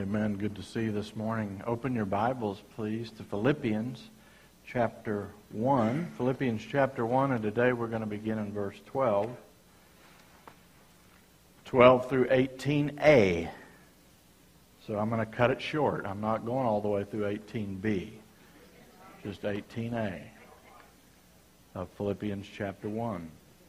Amen. Good to see you this morning. Open your Bibles, please, to Philippians chapter 1. Philippians chapter 1, and today we're going to begin in verse 12. 12 through 18a. So I'm going to cut it short. I'm not going all the way through 18b. Just 18a of Philippians chapter 1.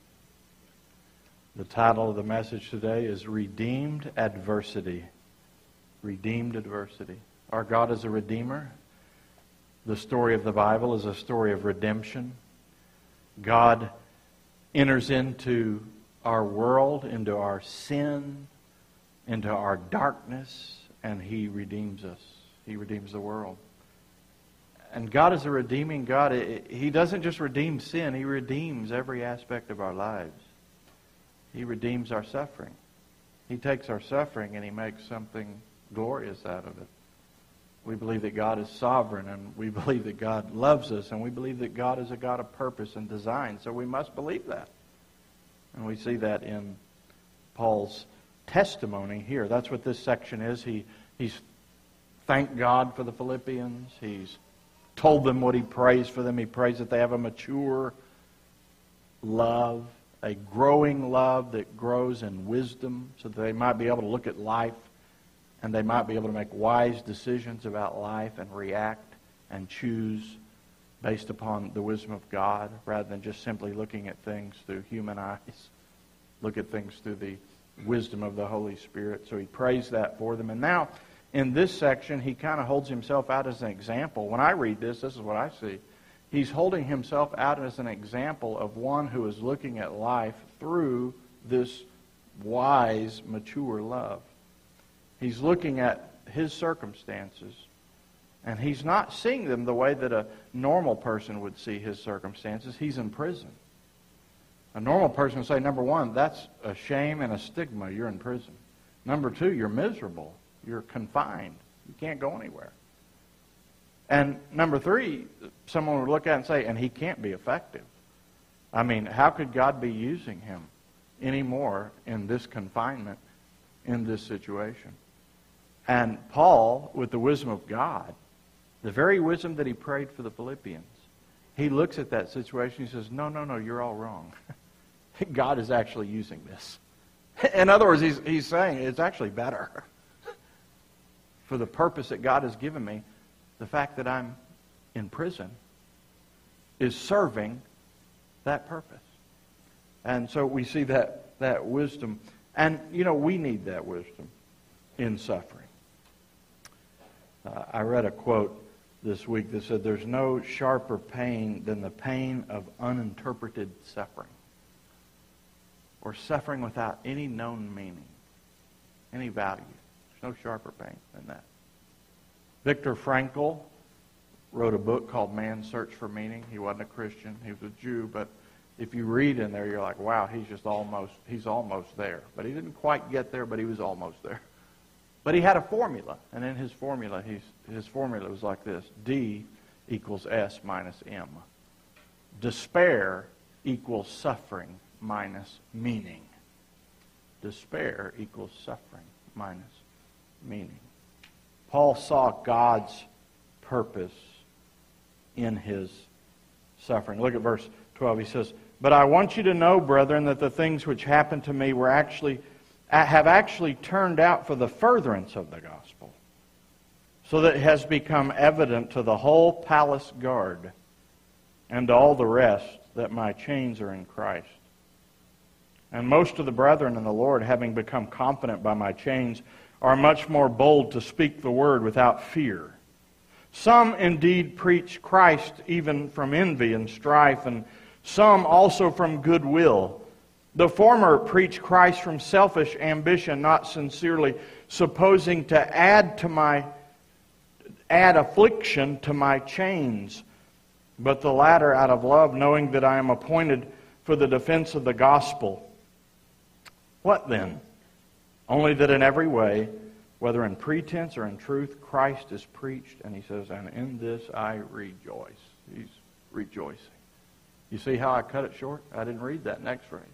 The title of the message today is Redeemed Adversity. Redeemed adversity. Our God is a redeemer. The story of the Bible is a story of redemption. God enters into our world, into our sin, into our darkness, and He redeems us. He redeems the world. And God is a redeeming God. He doesn't just redeem sin, He redeems every aspect of our lives. He redeems our suffering. He takes our suffering and He makes something glorious out of it. We believe that God is sovereign, and we believe that God loves us, and we believe that God is a God of purpose and design. So we must believe that. And we see that in Paul's testimony here. That's what this section is. He's thanked God for the Philippians. He's told them what he prays for them. He prays that they have a mature love, a growing love that grows in wisdom, so that they might be able to look at life and they might be able to make wise decisions about life and react and choose based upon the wisdom of God, rather than just simply looking at things through human eyes. Look at things through the wisdom of the Holy Spirit. So he prays that for them. And now, in this section, he kind of holds himself out as an example. When I read this is what I see. He's holding himself out as an example of one who is looking at life through this wise, mature love. He's looking at his circumstances, and he's not seeing them the way that a normal person would see his circumstances. He's in prison. A normal person would say, number one, that's a shame and a stigma. You're in prison. Number two, you're miserable. You're confined. You can't go anywhere. And number three, someone would look at it and say, and he can't be effective. I mean, how could God be using him anymore in this confinement, in this situation? And Paul, with the wisdom of God, the very wisdom that he prayed for the Philippians, he looks at that situation and he says, no, you're all wrong. God is actually using this. In other words, he's saying it's actually better. For the purpose that God has given me, the fact that I'm in prison is serving that purpose. And so we see that wisdom. And, we need that wisdom in suffering. I read a quote this week that said, there's no sharper pain than the pain of uninterpreted suffering. Or suffering without any known meaning, any value. There's no sharper pain than that. Viktor Frankl wrote a book called Man's Search for Meaning. He wasn't a Christian. He was a Jew. But if you read in there, you're like, wow, he's almost there. But he didn't quite get there, but he was almost there. But he had a formula. And in his formula, his formula was like this. D equals S minus M. Despair equals suffering minus meaning. Despair equals suffering minus meaning. Paul saw God's purpose in his suffering. Look at verse 12. He says, but I want you to know, brethren, that the things which happened to me have actually turned out for the furtherance of the gospel, so that it has become evident to the whole palace guard and to all the rest that my chains are in Christ. And most of the brethren in the Lord, having become confident by my chains, are much more bold to speak the word without fear. Some indeed preach Christ even from envy and strife, and some also from goodwill. The former preach Christ from selfish ambition, not sincerely, supposing to add affliction to my chains. But the latter out of love, knowing that I am appointed for the defense of the gospel. What then? Only that in every way, whether in pretense or in truth, Christ is preached. And he says, and in this I rejoice. He's rejoicing. You see how I cut it short? I didn't read that next phrase.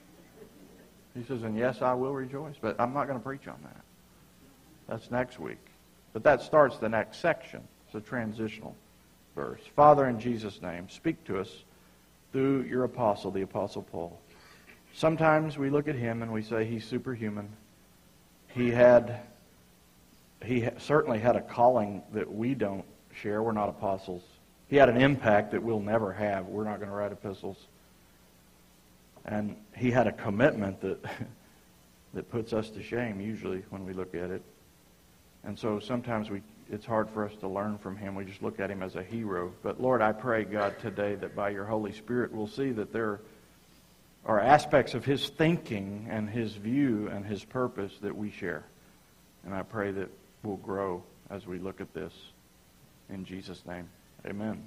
He says, and yes, I will rejoice. But I'm not going to preach on that. That's next week. But that starts the next section. It's a transitional verse. Father, in Jesus' name, speak to us through your apostle, the Apostle Paul. Sometimes we look at him and we say he's superhuman. He certainly had a calling that we don't share. We're not apostles. He had an impact that we'll never have. We're not going to write epistles. And he had a commitment that that puts us to shame usually when we look at it. And so sometimes it's hard for us to learn from him. We just look at him as a hero. But Lord, I pray, God, today that by your Holy Spirit we'll see that there are aspects of his thinking and his view and his purpose that we share. And I pray that we'll grow as we look at this. In Jesus' name, amen.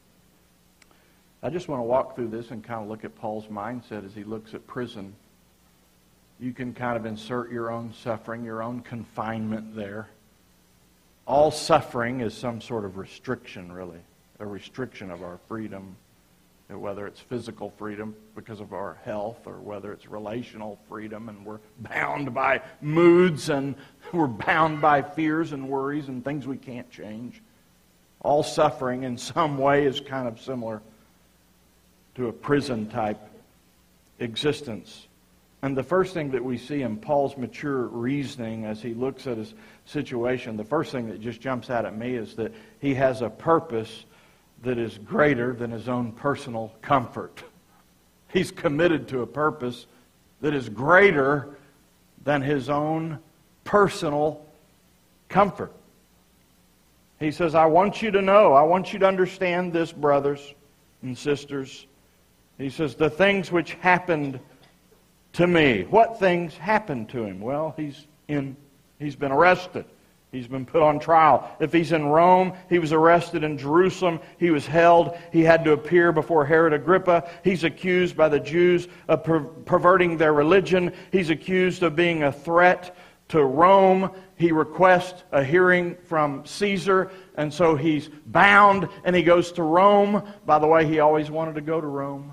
I just want to walk through this and kind of look at Paul's mindset as he looks at prison. You can kind of insert your own suffering, your own confinement there. All suffering is some sort of restriction, really. A restriction of our freedom. Whether it's physical freedom because of our health, or whether it's relational freedom and we're bound by moods and we're bound by fears and worries and things we can't change. All suffering in some way is kind of similar to a prison-type existence. And the first thing that we see in Paul's mature reasoning as he looks at his situation, the first thing that just jumps out at me is that he has a purpose that is greater than his own personal comfort. He's committed to a purpose that is greater than his own personal comfort. He says, I want you to know, I want you to understand this, brothers and sisters. He says, the things which happened to me. What things happened to him? Well, he's been arrested. He's been put on trial. If he's in Rome, he was arrested in Jerusalem. He was held. He had to appear before Herod Agrippa. He's accused by the Jews of perverting their religion. He's accused of being a threat to Rome. He requests a hearing from Caesar, and so he's bound, and he goes to Rome. By the way, he always wanted to go to Rome.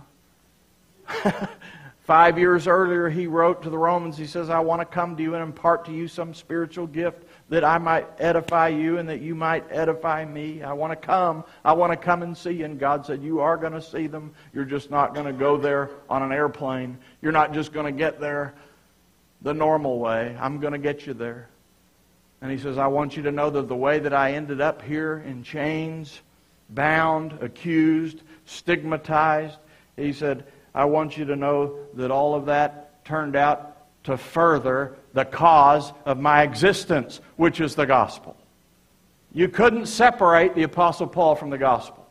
5 years earlier, he wrote to the Romans, he says, I want to come to you and impart to you some spiritual gift that I might edify you and that you might edify me. I want to come and see you. And God said, you are going to see them. You're just not going to go there on an airplane. You're not just going to get there the normal way. I'm going to get you there. And he says, I want you to know that the way that I ended up here in chains, bound, accused, stigmatized, he said, I want you to know that all of that turned out to further the cause of my existence, which is the gospel. You couldn't separate the Apostle Paul from the gospel.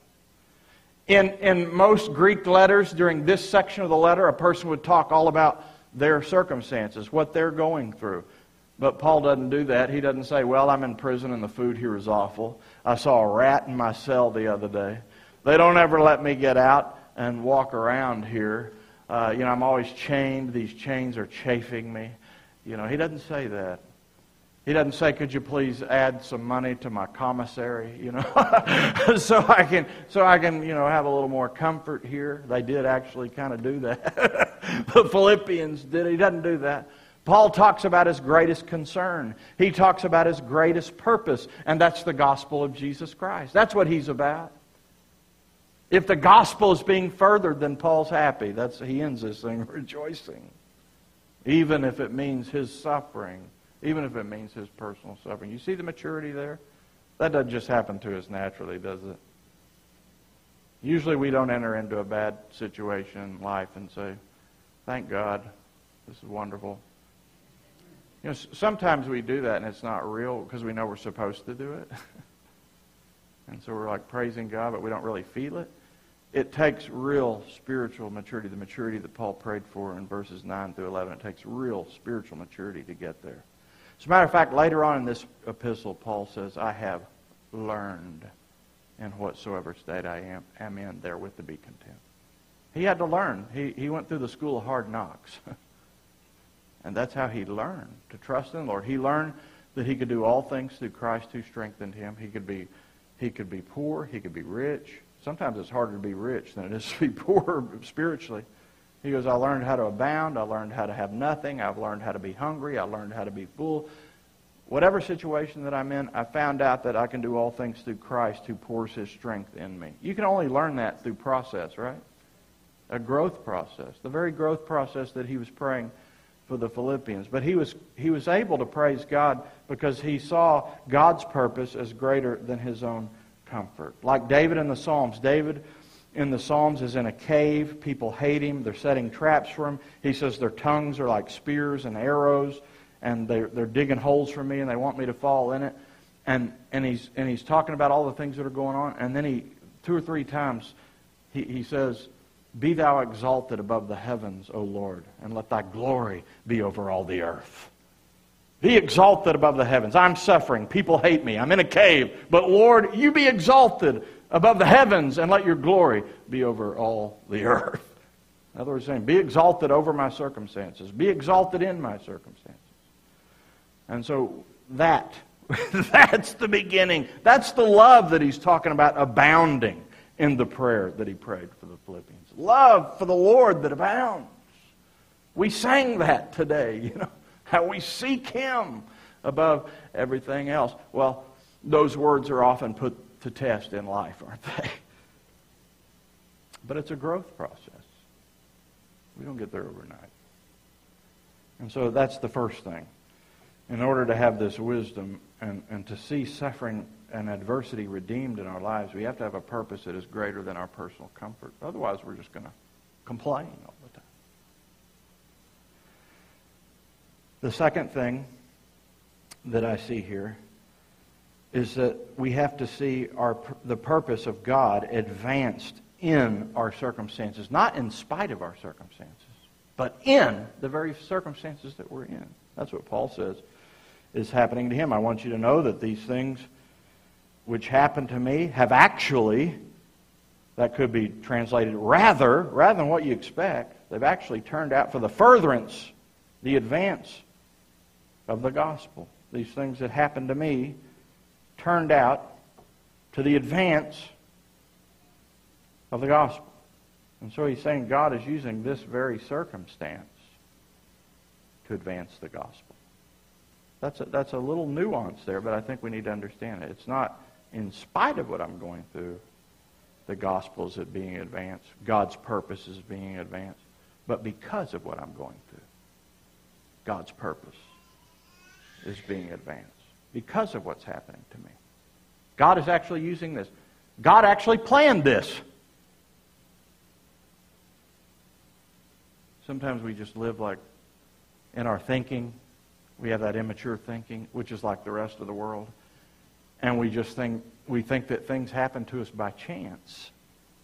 In most Greek letters, during this section of the letter, a person would talk all about their circumstances, what they're going through. But Paul doesn't do that. He doesn't say, well, I'm in prison and the food here is awful. I saw a rat in my cell the other day. They don't ever let me get out and walk around here. I'm always chained. These chains are chafing me. He doesn't say that. He doesn't say, could you please add some money to my commissary, so I can, have a little more comfort here. They did actually kind of do that. The Philippians did. He doesn't do that. Paul talks about his greatest concern. He talks about his greatest purpose, and that's the gospel of Jesus Christ. That's what he's about. If the gospel is being furthered, then Paul's happy. He ends this thing rejoicing. Even if it means his suffering. Even if it means his personal suffering. You see the maturity there? That doesn't just happen to us naturally, does it? Usually we don't enter into a bad situation in life and say, thank God, this is wonderful. Sometimes we do that and it's not real because we know we're supposed to do it. And so we're like praising God, but we don't really feel it. It takes real spiritual maturity, the maturity that Paul prayed for in verses 9 through 11. It takes real spiritual maturity to get there. As a matter of fact, later on in this epistle, Paul says, I have learned in whatsoever state I am in therewith to be content. He had to learn. He went through the school of hard knocks. And that's how he learned to trust in the Lord. He learned that he could do all things through Christ who strengthened him. He could be poor. He could be rich. Sometimes it's harder to be rich than it is to be poor spiritually. He goes, I learned how to abound. I learned how to have nothing. I've learned how to be hungry. I learned how to be full. whatever situation that I'm in, I found out that I can do all things through Christ who pours His strength in me. You can only learn that through process, right? A growth process. The very growth process that he was praying for the Philippians. But he was able to praise God because he saw God's purpose as greater than his own comfort. Like David in the Psalms. David in the Psalms is in a cave. People hate him. They're setting traps for him. He says their tongues are like spears and arrows, and they're digging holes for me, and they want me to fall in it. And he's talking about all the things that are going on. And then he 2 or 3 times he says, "Be thou exalted above the heavens, O Lord, and let thy glory be over all the earth." Be exalted above the heavens. I'm suffering. People hate me. I'm in a cave. But Lord, you be exalted above the heavens and let your glory be over all the earth. In other words, saying, be exalted over my circumstances. Be exalted in my circumstances. And so that's the beginning. That's the love that he's talking about abounding in the prayer that he prayed for the Philippians. Love for the Lord that abounds. We sang that today, how we seek Him above everything else. Well, those words are often put to test in life, aren't they? But it's a growth process. We don't get there overnight. And so that's the first thing. In order to have this wisdom and to see suffering and adversity redeemed in our lives, we have to have a purpose that is greater than our personal comfort. Otherwise, we're just going to complain all the time. The second thing that I see here is that we have to see the purpose of God advanced in our circumstances, not in spite of our circumstances, but in the very circumstances that we're in. That's what Paul says is happening to him. I want you to know that these things which happened to me have actually, that could be translated rather than what you expect, they've actually turned out for the furtherance, the advance of the gospel. These things that happened to me turned out to the advance of the gospel. And so he's saying God is using this very circumstance to advance the gospel. That's a little nuance there, but I think we need to understand it. It's not in spite of what I'm going through, the gospel is being advanced. God's purpose is being advanced. But because of what I'm going through, God's purpose is being advanced. Because of what's happening to me. God is actually using this. God actually planned this. Sometimes we just live like in our thinking. We have that immature thinking, which is like the rest of the world. And we just think that things happen to us by chance.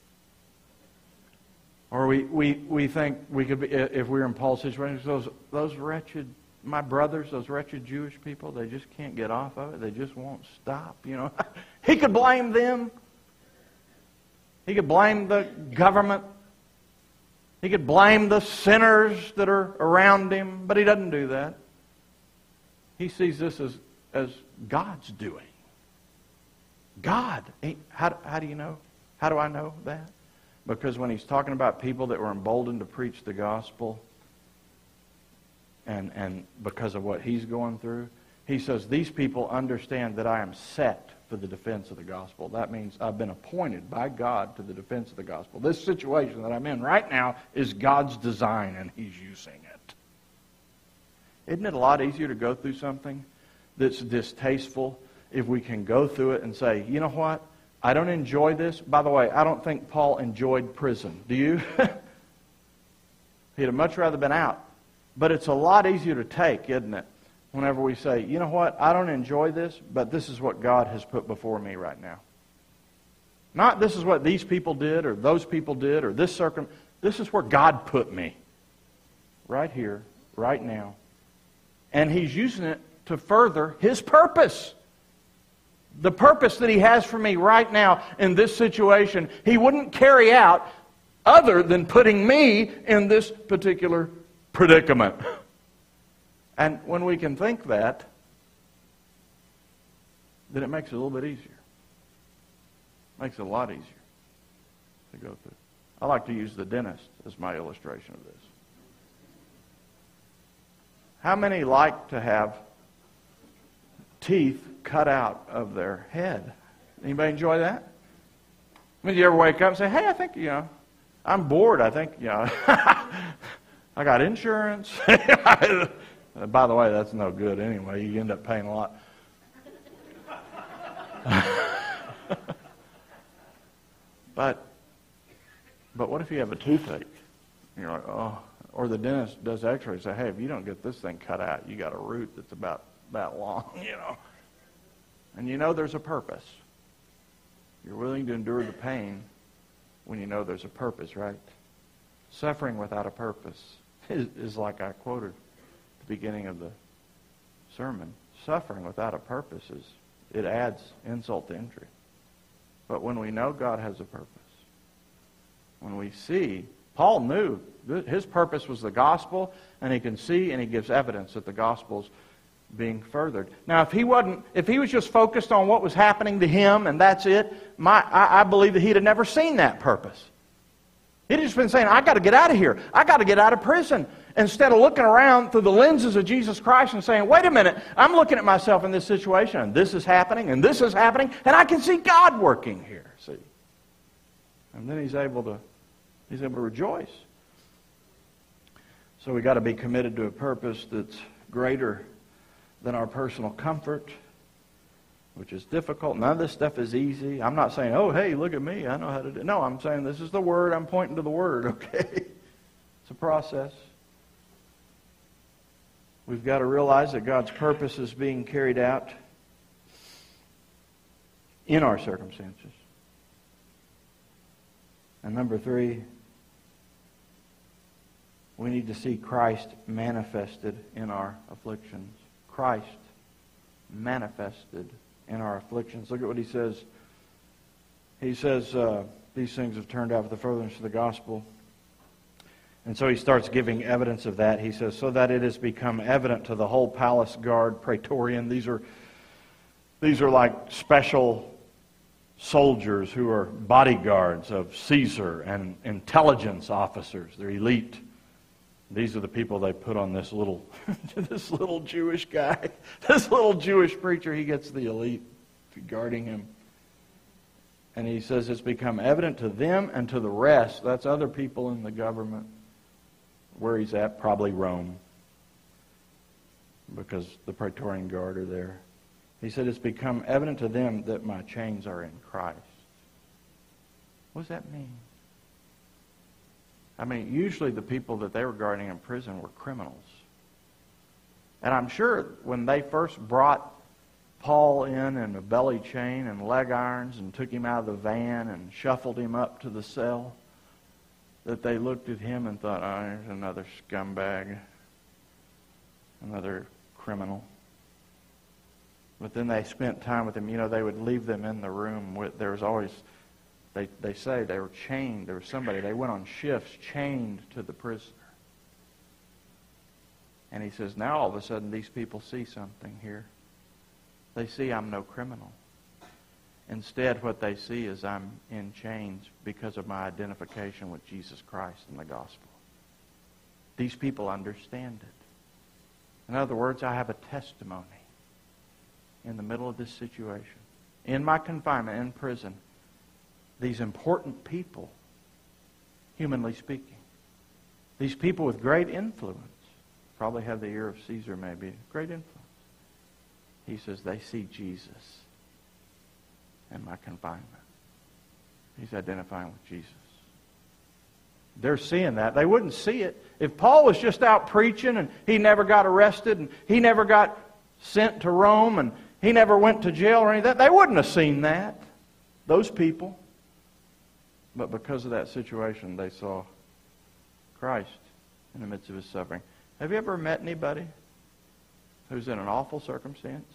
Or we think we could be, if we were in Paul's situation, those wretched, my brothers, those wretched Jewish people, they just can't get off of it. They just won't stop, He could blame them. He could blame the government. He could blame the sinners that are around him, but he doesn't do that. He sees this as God's doing. God. How do you know? How do I know that? Because when he's talking about people that were emboldened to preach the gospel, and because of what he's going through, he says, these people understand that I am set for the defense of the gospel. That means I've been appointed by God to the defense of the gospel. This situation that I'm in right now is God's design, and He's using it. Isn't it a lot easier to go through something that's distasteful if we can go through it and say, you know what? I don't enjoy this. By the way, I don't think Paul enjoyed prison. Do you? He'd have much rather been out. But it's a lot easier to take, isn't it? Whenever we say, you know what, I don't enjoy this, but this is what God has put before me right now. Not this is what these people did, or those people did, or this is where God put me. Right here, right now. And He's using it to further His purpose. The purpose that He has for me right now in this situation, He wouldn't carry out other than putting me in this particular predicament. And when we can think that, then it makes it a little bit easier. It makes it a lot easier to go through. I like to use the dentist as my illustration of this. How many like to have teeth cut out of their head. Anybody enjoy that? I mean, you ever wake up and say, hey, I think, I'm bored. I think, I got insurance. By the way, that's no good anyway. You end up paying a lot. But what if you have a toothache? You're like, oh. Or the dentist does x-ray and say, hey, if you don't get this thing cut out, you got a root that's about that long, And there's a purpose. You're willing to endure the pain when you know there's a purpose, right? Suffering without a purpose is like I quoted at the beginning of the sermon. Suffering without a purpose it adds insult to injury. But when we know God has a purpose, when we see, Paul knew his purpose was the gospel, and he can see and he gives evidence that the gospel's being furthered. Now, if he was just focused on what was happening to him and that's it, I believe that he'd have never seen that purpose. He'd just been saying, I got to get out of here. I got to get out of prison. Instead of looking around through the lenses of Jesus Christ and saying, wait a minute, I'm looking at myself in this situation, and this is happening, and this is happening, and I can see God working here. See? And then he's able to rejoice. So we got to be committed to a purpose that's greater than our personal comfort, which is difficult. None of this stuff is easy. I'm not saying, oh, hey, look at me, I know how to do it. No, I'm saying this is the Word. I'm pointing to the Word, okay? It's a process. We've got to realize that God's purpose is being carried out in our circumstances. And number 3, we need to see Christ manifested in our afflictions. Christ manifested in our afflictions. Look at what he says. He says, these things have turned out for the furtherance of the gospel. And so he starts giving evidence of that. He says, so that it has become evident to the whole palace guard, praetorian. These are like special soldiers who are bodyguards of Caesar and intelligence officers. They're elite. These are the people they put on this little Jewish guy, this little Jewish preacher. He gets the elite guarding him. And he says it's become evident to them and to the rest. That's other people in the government. Where he's at, probably Rome, because the Praetorian Guard are there. He said it's become evident to them that my chains are in Christ. What does that mean? I mean, usually the people that they were guarding in prison were criminals. And I'm sure when they first brought Paul in a belly chain and leg irons and took him out of the van and shuffled him up to the cell, that they looked at him and thought, oh, there's another scumbag, another criminal. But then they spent time with him. They would leave them in the room. There was always, they say they were chained. There was somebody, they went on shifts chained to the prisoner. And he says, now all of a sudden these people see something here. They see I'm no criminal. Instead, what they see is I'm in chains because of my identification with Jesus Christ and the gospel. These people understand it. In other words, I have a testimony in the middle of this situation. In my confinement, in prison, these important people, humanly speaking, these people with great influence, probably have the ear of Caesar maybe, great influence. He says they see Jesus in my confinement. He's identifying with Jesus. They're seeing that. They wouldn't see it. If Paul was just out preaching and he never got arrested and he never got sent to Rome and he never went to jail or anything, they wouldn't have seen that. Those people. But because of that situation, they saw Christ in the midst of his suffering. Have you ever met anybody who's in an awful circumstance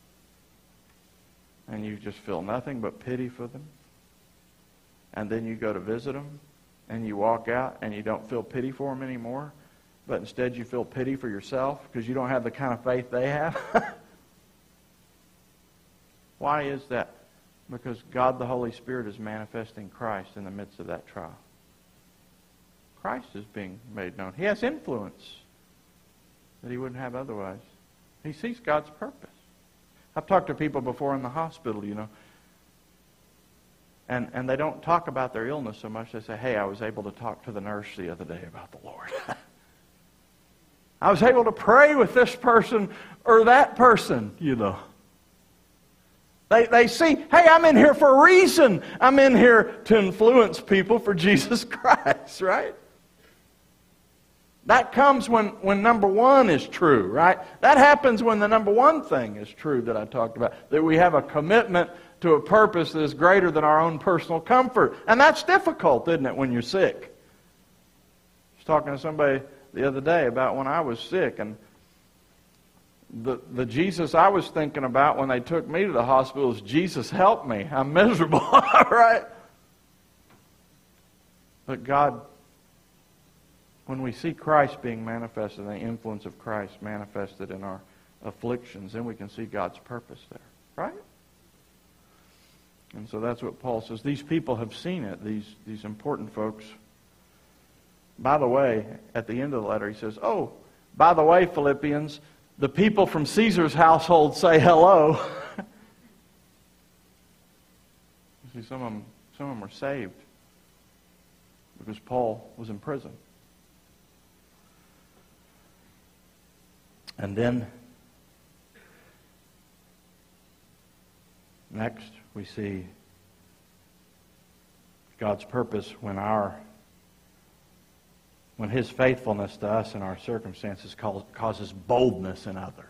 and you just feel nothing but pity for them? And then you go to visit them and you walk out and you don't feel pity for them anymore, but instead you feel pity for yourself because you don't have the kind of faith they have? Why is that? Because God the Holy Spirit is manifesting Christ in the midst of that trial. Christ is being made known. He has influence that he wouldn't have otherwise. He sees God's purpose. I've talked to people before in the hospital, and they don't talk about their illness so much. They say, hey, I was able to talk to the nurse the other day about the Lord. I was able to pray with this person or that person, They see, hey, I'm in here for a reason. I'm in here to influence people for Jesus Christ, right? That comes when number one is true, right? That happens when the number one thing is true that I talked about. That we have a commitment to a purpose that is greater than our own personal comfort. And that's difficult, isn't it, when you're sick? I was talking to somebody the other day about when I was sick, and the Jesus I was thinking about when they took me to the hospital is, Jesus, help me. I'm miserable, right? But God, when we see Christ being manifested, and the influence of Christ manifested in our afflictions, then we can see God's purpose there, right? And so that's what Paul says. These people have seen it, these important folks. By the way, at the end of the letter, he says, oh, by the way, Philippians, the people from Caesar's household say hello. You see, some of them were saved because Paul was in prison. And then, next, we see God's purpose when His faithfulness to us in our circumstances causes boldness in others.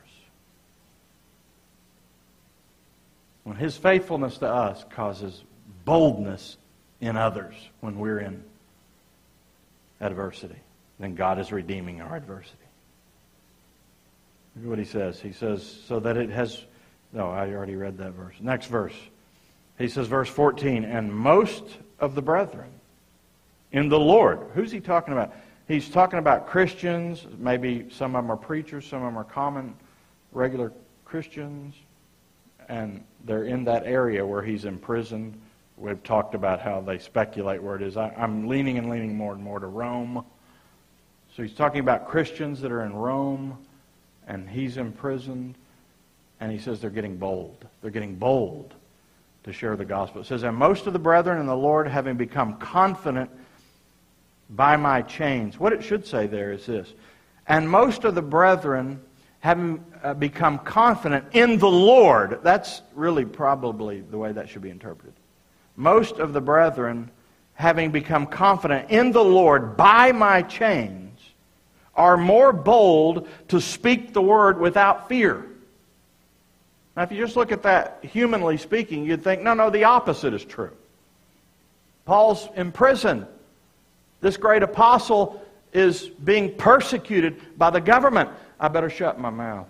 When His faithfulness to us causes boldness in others when we're in adversity, then God is redeeming our adversity. Look at what he says. He says, so that it has... No, I already read that verse. Next verse. He says, verse 14, and most of the brethren in the Lord. Who's he talking about? He's talking about Christians. Maybe some of them are preachers. Some of them are common, regular Christians. And they're in that area where he's imprisoned. We've talked about how they speculate where it is. I'm leaning more and more to Rome. So he's talking about Christians that are in Rome, and he's imprisoned. And he says they're getting bold. They're getting bold to share the gospel. It says, and most of the brethren in the Lord, having become confident by my chains. What it should say there is this. And most of the brethren having become confident in the Lord. That's really probably the way that should be interpreted. Most of the brethren having become confident in the Lord by my chains are more bold to speak the word without fear. Now, if you just look at that humanly speaking, you'd think, no, the opposite is true. Paul's in prison. This great apostle is being persecuted by the government. I better shut my mouth.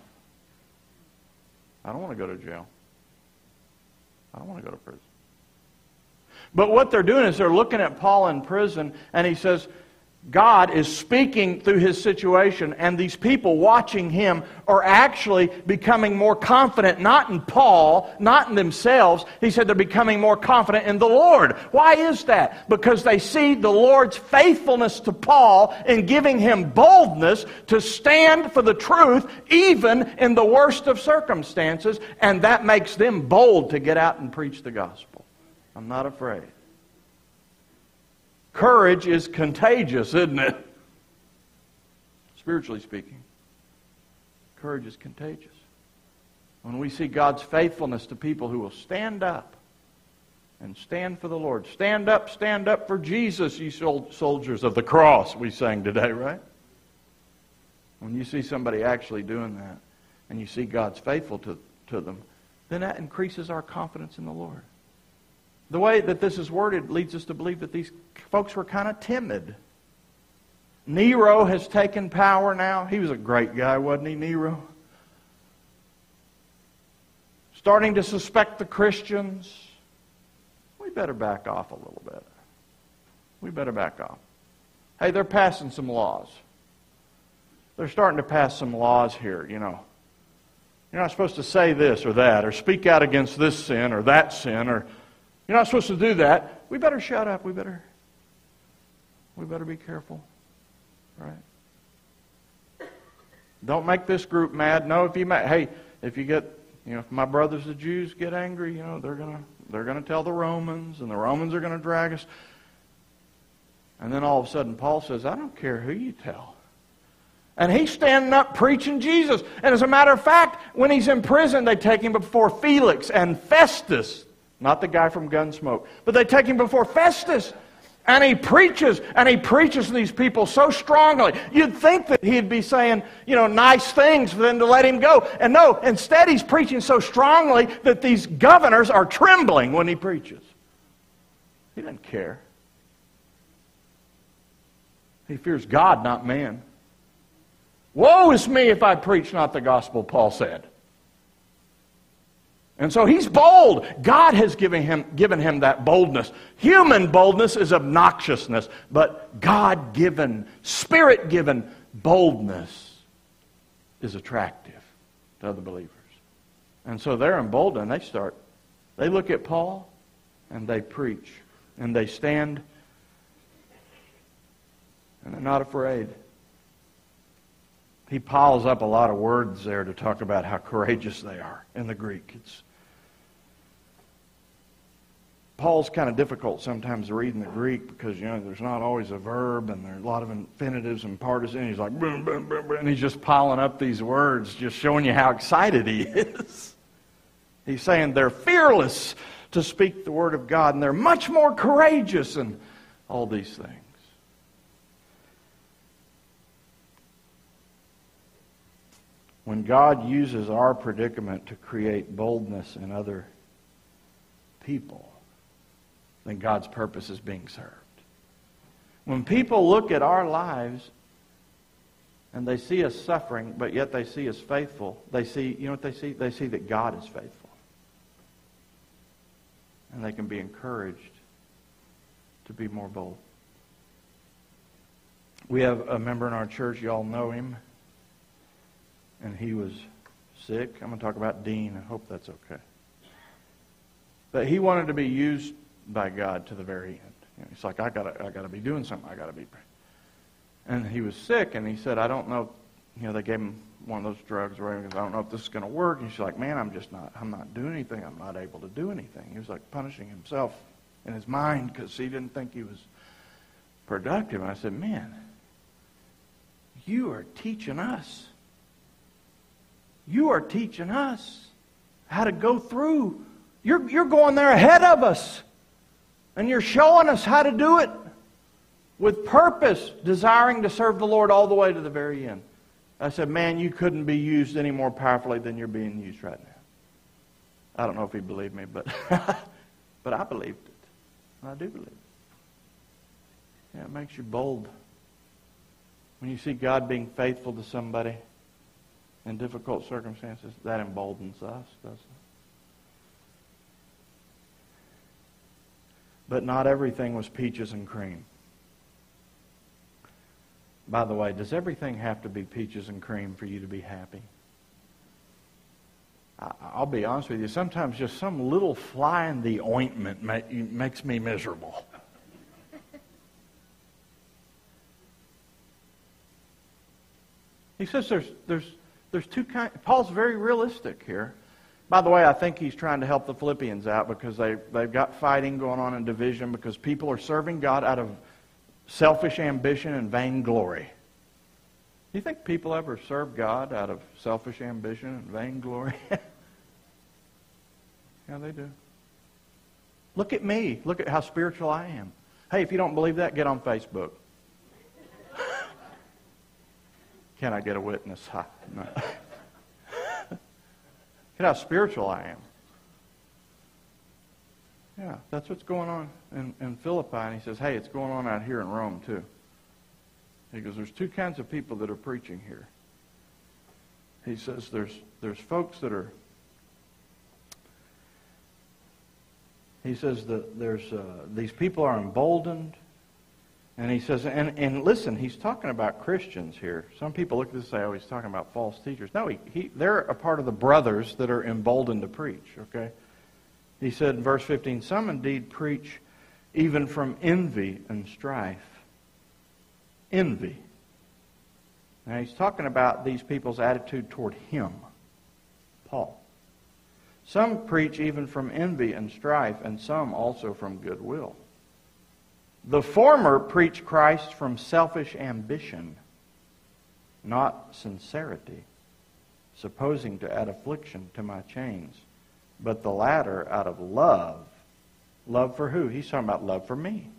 I don't want to go to jail. I don't want to go to prison. But what they're doing is they're looking at Paul in prison, and he says, God is speaking through his situation, and these people watching him are actually becoming more confident, not in Paul, not in themselves. He said they're becoming more confident in the Lord. Why is that? Because they see the Lord's faithfulness to Paul in giving him boldness to stand for the truth, even in the worst of circumstances, and that makes them bold to get out and preach the gospel. I'm not afraid. Courage is contagious, isn't it? Spiritually speaking. Courage is contagious. When we see God's faithfulness to people who will stand up and stand for the Lord. Stand up for Jesus, ye soldiers of the cross, we sang today, right? When you see somebody actually doing that, and you see God's faithful to them, then that increases our confidence in the Lord. The way that this is worded leads us to believe that these folks were kind of timid. Nero has taken power now. He was a great guy, wasn't he, Nero? Starting to suspect the Christians. We better back off a little bit. We better back off. Hey, they're passing some laws. They're starting to pass some laws here, You're not supposed to say this or that, or speak out against this sin or that sin, or you're not supposed to do that. We better shut up. We better be careful. Right? Don't make this group mad. No, if you get if my brothers the Jews get angry, they're gonna tell the Romans, and the Romans are gonna drag us. And then all of a sudden Paul says, I don't care who you tell. And he's standing up preaching Jesus. And as a matter of fact, when he's in prison, they take him before Felix and Festus. Not the guy from Gunsmoke. But they take him before Festus. And he preaches to these people so strongly. You'd think that he'd be saying, nice things for them to let him go. And no, instead he's preaching so strongly that these governors are trembling when he preaches. He doesn't care. He fears God, not man. Woe is me if I preach not the gospel, Paul said. And so he's bold. God has given him that boldness. Human boldness is obnoxiousness, but God-given, Spirit-given boldness is attractive to other believers. And so they're emboldened. They look at Paul and they preach. And they stand and they're not afraid. He piles up a lot of words there to talk about how courageous they are in the Greek. Paul's kind of difficult sometimes to read in the Greek because, there's not always a verb and there's a lot of infinitives and participles. He's like, boom, boom, boom, boom, and he's just piling up these words, just showing you how excited he is. He's saying they're fearless to speak the word of God and they're much more courageous and all these things. When God uses our predicament to create boldness in other people, then God's purpose is being served. When people look at our lives and they see us suffering, but yet they see us faithful, they see, what they see? They see that God is faithful. And they can be encouraged to be more bold. We have a member in our church, you all know him, and he was sick. I'm going to talk about Dean. I hope that's okay. But he wanted to be used by God to the very end. He's like, I gotta be doing something. I gotta be. And he was sick, and he said, I don't know. They gave him one of those drugs, right? Because I don't know if this is going to work. And she's like, man, I'm not doing anything. I'm not able to do anything. He was like punishing himself in his mind because he didn't think he was productive. And I said, man, you are teaching us. You are teaching us how to go through. You're going there ahead of us. And you're showing us how to do it with purpose, desiring to serve the Lord all the way to the very end. I said, man, you couldn't be used any more powerfully than you're being used right now. I don't know if he believed me, but but I believed it. I do believe it. Yeah, it makes you bold. When you see God being faithful to somebody in difficult circumstances, that emboldens us, doesn't it? But not everything was peaches and cream. By the way, does everything have to be peaches and cream for you to be happy? I'll be honest with you. Sometimes just some little fly in the ointment makes me miserable. He says there's two kinds. Paul's very realistic here. By the way, I think he's trying to help the Philippians out because they've got fighting going on and division because people are serving God out of selfish ambition and vainglory. Do you think people ever serve God out of selfish ambition and vainglory? Yeah, they do. Look at me. Look at how spiritual I am. Hey, if you don't believe that, get on Facebook. Can I get a witness? No. Look at how spiritual I am. Yeah, that's what's going on in Philippi. And he says, hey, it's going on out here in Rome too. He goes, there's two kinds of people that are preaching here. He says there's folks that are, he says that there's these people are emboldened. And he says, and listen, he's talking about Christians here. Some people look at this and say, oh, he's talking about false teachers. No, they're a part of the brothers that are emboldened to preach, okay? He said in verse 15, some indeed preach even from envy and strife. Envy. Now he's talking about these people's attitude toward him, Paul. Some preach even from envy and strife, and some also from goodwill. The former preach Christ from selfish ambition, not sincerity, supposing to add affliction to my chains. But the latter out of love. Love for who? He's talking about love for me.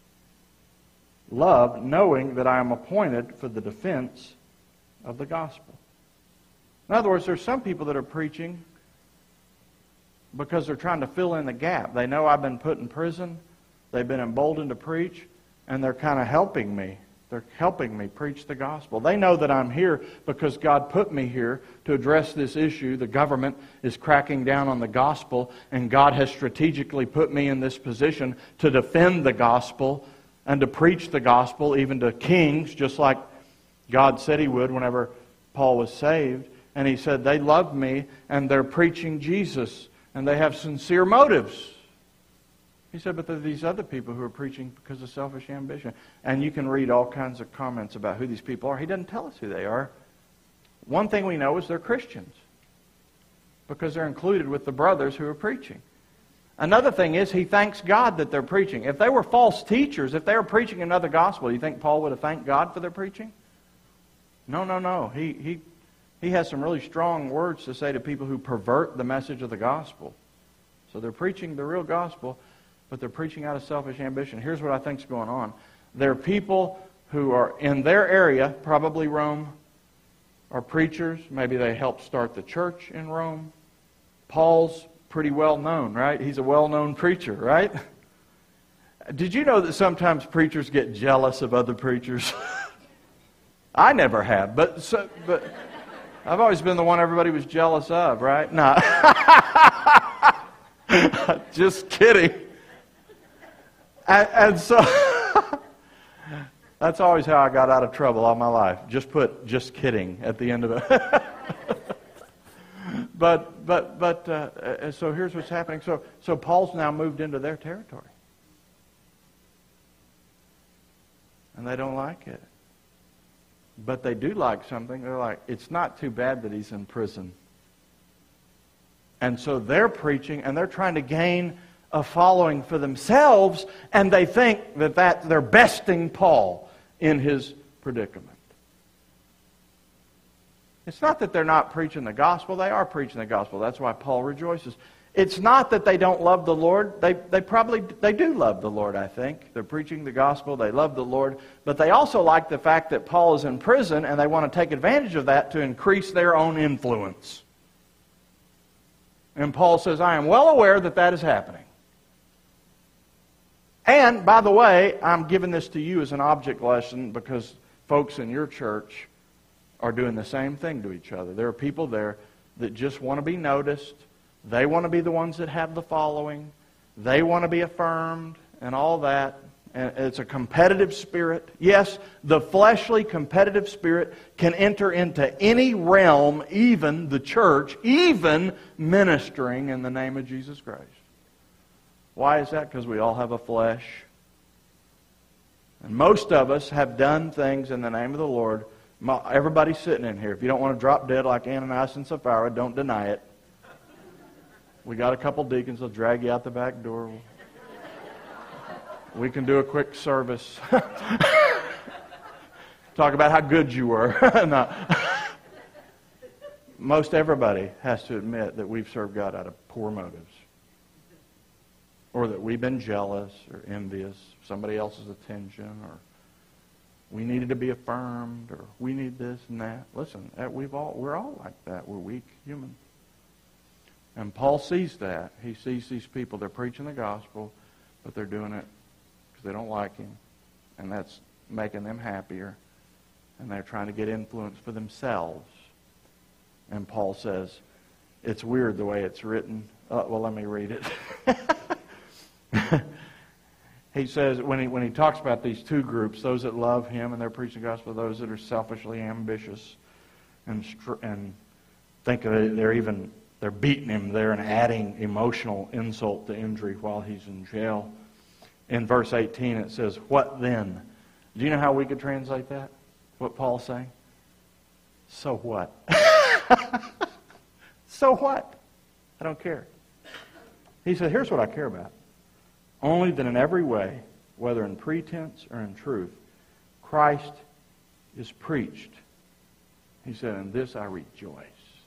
Love, knowing that I am appointed for the defense of the gospel. In other words, there's some people that are preaching because they're trying to fill in the gap. They know I've been put in prison. They've been emboldened to preach, and they're kind of helping me. They're helping me preach the gospel. They know that I'm here because God put me here to address this issue. The government is cracking down on the gospel, and God has strategically put me in this position to defend the gospel and to preach the gospel even to kings, just like God said He would whenever Paul was saved. And He said, they love me, and they're preaching Jesus, and they have sincere motives. He said, but there are these other people who are preaching because of selfish ambition. And you can read all kinds of comments about who these people are. He doesn't tell us who they are. One thing we know is they're Christians because they're included with the brothers who are preaching. Another thing is he thanks God that they're preaching. If they were false teachers, if they were preaching another gospel, do you think Paul would have thanked God for their preaching? No. He has some really strong words to say to people who pervert the message of the gospel. So they're preaching the real gospel, but they're preaching out of selfish ambition. Here's what I think's going on. There are people who are in their area, probably Rome, are preachers. Maybe they helped start the church in Rome. Paul's pretty well known, right? He's a well-known preacher, right? Did you know that sometimes preachers get jealous of other preachers? I never have, but I've always been the one everybody was jealous of, right? No. Just kidding. And so that's always how I got out of trouble all my life. Just put "just kidding" at the end of it. But so here's what's happening. So Paul's now moved into their territory, and they don't like it. But they do like something. They're like, it's not too bad that he's in prison. And so they're preaching, and they're trying to gain a following for themselves, and they think that they're besting Paul in his predicament. It's not that they're not preaching the gospel. They are preaching the gospel. That's why Paul rejoices. It's not that they don't love the Lord. They do love the Lord, I think. They're preaching the gospel. They love the Lord. But they also like the fact that Paul is in prison, and they want to take advantage of that to increase their own influence. And Paul says, I am well aware that that is happening. And, by the way, I'm giving this to you as an object lesson because folks in your church are doing the same thing to each other. There are people there that just want to be noticed. They want to be the ones that have the following. They want to be affirmed and all that. And it's a competitive spirit. Yes, the fleshly competitive spirit can enter into any realm, even the church, even ministering in the name of Jesus Christ. Why is that? Because we all have a flesh. And most of us have done things in the name of the Lord. Everybody's sitting in here. If you don't want to drop dead like Ananias and Sapphira, don't deny it. We got a couple deacons. They'll drag you out the back door. We can do a quick service. Talk about how good you were. No. Most everybody has to admit that we've served God out of poor motives. Or that we've been jealous or envious of somebody else's attention, or we needed to be affirmed, or we need this and that. Listen, we're all like that. We're weak humans. And Paul sees that. He sees these people, they're preaching the gospel, but they're doing it because they don't like him. And that's making them happier. And they're trying to get influence for themselves. And Paul says, it's weird the way it's written. Well, let me read it. He says, when he talks about these two groups, those that love him and they're preaching the gospel, those that are selfishly ambitious and think they're beating him there and adding emotional insult to injury while he's in jail. In verse 18 it says, what then? Do you know how we could translate that? What Paul's saying? So what? So what? I don't care. He said, here's what I care about. Only that in every way, whether in pretense or in truth, Christ is preached. He said, in this I rejoice.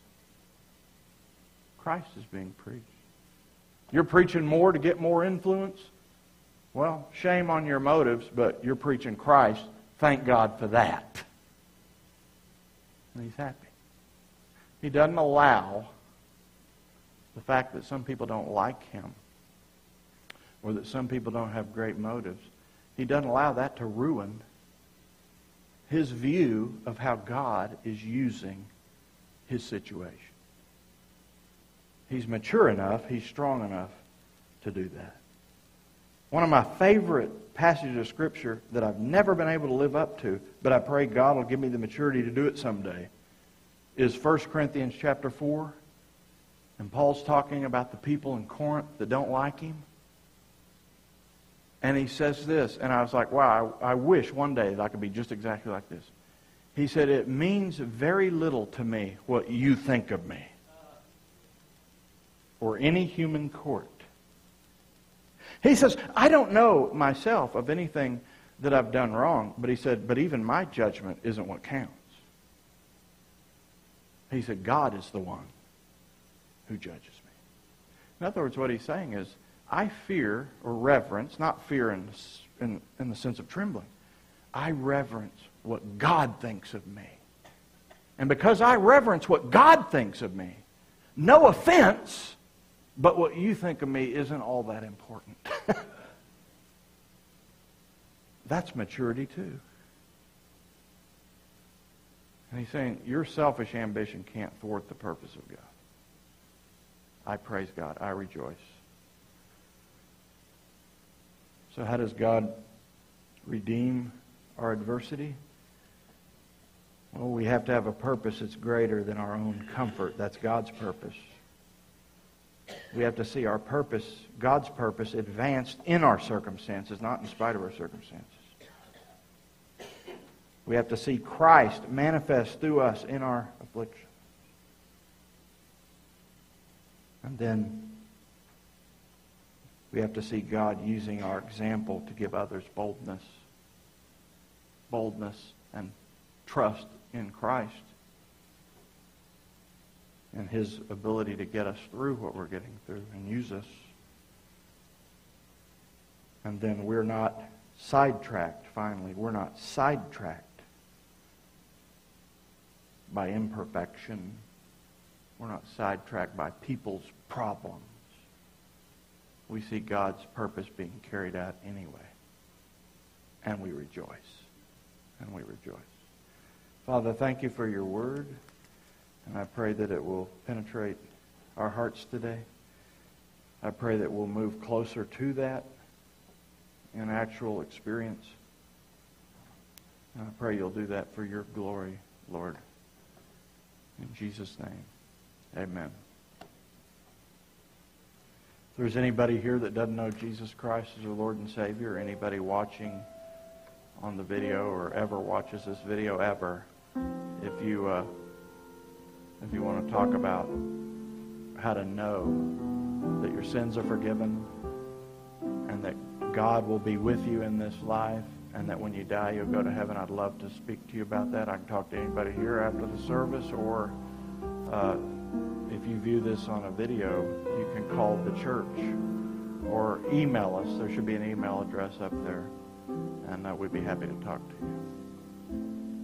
Christ is being preached. You're preaching more to get more influence? Well, shame on your motives, but you're preaching Christ. Thank God for that. And he's happy. He doesn't allow the fact that some people don't like him or that some people don't have great motives. He doesn't allow that to ruin his view of how God is using his situation. He's mature enough, he's strong enough to do that. One of my favorite passages of Scripture that I've never been able to live up to, but I pray God will give me the maturity to do it someday, is 1 Corinthians chapter 4. And Paul's talking about the people in Corinth that don't like him. And he says this, and I was like, wow, I wish one day that I could be just exactly like this. He said, it means very little to me what you think of me or any human court. He says, I don't know myself of anything that I've done wrong, but he said, but even my judgment isn't what counts. He said, God is the one who judges me. In other words, what he's saying is, I fear or reverence, not fear in the sense of trembling. I reverence what God thinks of me. And because I reverence what God thinks of me, no offense, but what you think of me isn't all that important. That's maturity too. And he's saying, your selfish ambition can't thwart the purpose of God. I praise God. I rejoice. So how does God redeem our adversity? Well, we have to have a purpose that's greater than our own comfort. That's God's purpose. We have to see our purpose, God's purpose, advanced in our circumstances, not in spite of our circumstances. We have to see Christ manifest through us in our affliction. And then we have to see God using our example to give others boldness and trust in Christ and His ability to get us through what we're getting through and use us. And then we're not sidetracked, finally. We're not sidetracked by imperfection. We're not sidetracked by people's problems. We see God's purpose being carried out anyway. And we rejoice. And we rejoice. Father, thank you for your word. And I pray that it will penetrate our hearts today. I pray that we'll move closer to that in actual experience. And I pray you'll do that for your glory, Lord. In Jesus' name, amen. If there's anybody here that doesn't know Jesus Christ as their Lord and Savior, or anybody watching on the video or ever watches this video ever, if you want to talk about how to know that your sins are forgiven and that God will be with you in this life and that when you die you'll go to heaven, I'd love to speak to you about that. I can talk to anybody here after the service, or if you view this on a video, you can call the church or email us. There should be an email address up there, and we'd be happy to talk to you.